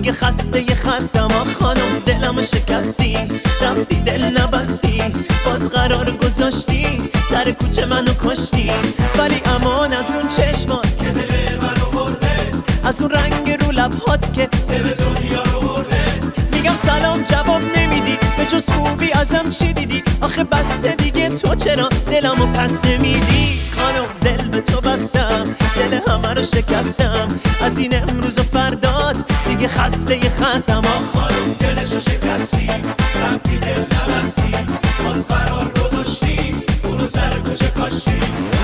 دیگه خستم خانم دلم شکستی، رفتی دل نبستی، باز قرار گذاشتی سر کوچه منو کشتی. ولی امان از اون چشمات که دل منو برده، از اون رنگ رو لبهات که دل دنیا رو برده. میگم سلام جواب نمیدی، به جز خوبی ازم چی دیدی؟ آخه بس دیگه تو چرا دلمو پس نمیدی؟ خانم دل به تو بستم، دل همه رو شکستم، از این امروز و فردات دیگه خستم. خانم دلشو شکستی، رفتی دل نبستی، باز قرار گذاشتی اونو سر کوچه کاشتی.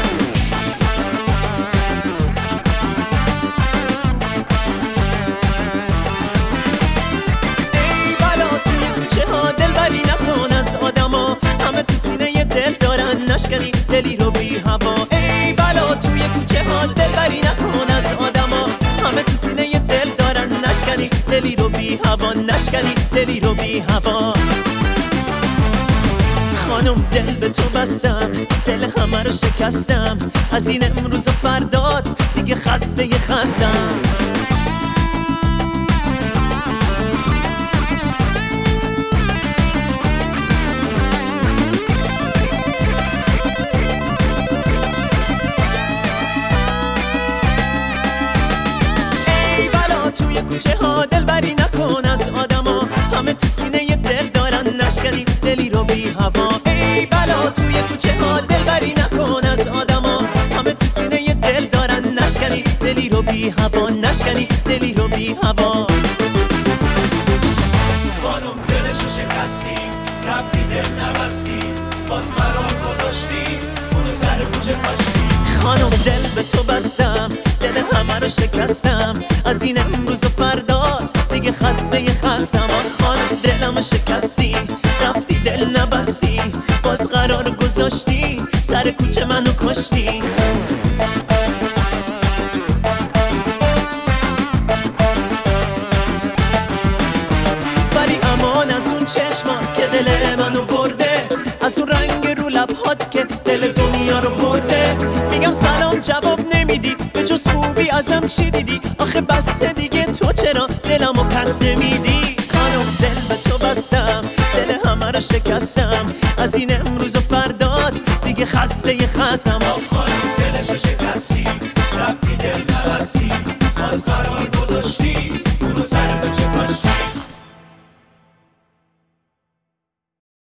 ای بلا توی کوچه ها دلبری نکن از آدما، همه تو سینه دل دارن نشکنی دلی رو بی هوا. ای بلا توی کوچه ها دلبری نکن از آدما، همه تو سینه دل دارن نشکنی دلی رو بی هوا، نشکنی دلی رو بی هوا. خانم دل به تو بستم، دل همه رو شکستم، از این امروز و فردات دیگه خستم. توی کوچه ها دلبری نکن از آدما، همه تو سینه دل دارن نشکنی دلی رو بی هوا. ای بلا توی کوچه ها دلبری نکن از آدما، همه تو سینه دل دارن نشکنی دلی رو بی هوا، نشکنی دلی رو بی هوا. خانم دلشو شکستی، رفتی دل نبستی، باز قرار گذاشتی اونو سر کوچه کاشتی. خانم دل به تو بستم، دل همه رو شکستم، از این امروز و فردات دیگه خستم. خانم دلم شکستی، رفتی دل نبستی، باز قرار گذاشتی سر کوچه منو کشتی. ولی امان از اون چشمات که دل منو برده، از اون رنگ رو لبهات که دل دنیا رو برده. میگم سلام جواب نمیدی، به جز خوبی ازم چی دیدی؟ آخه بس دیگه تو چرا دلمو پس نمیدی؟ خانم دل به تو بستم، دل همه رو شکستم، از این امروز و فردات دیگه خستم. خانم دلشو شکستی، رفتی دل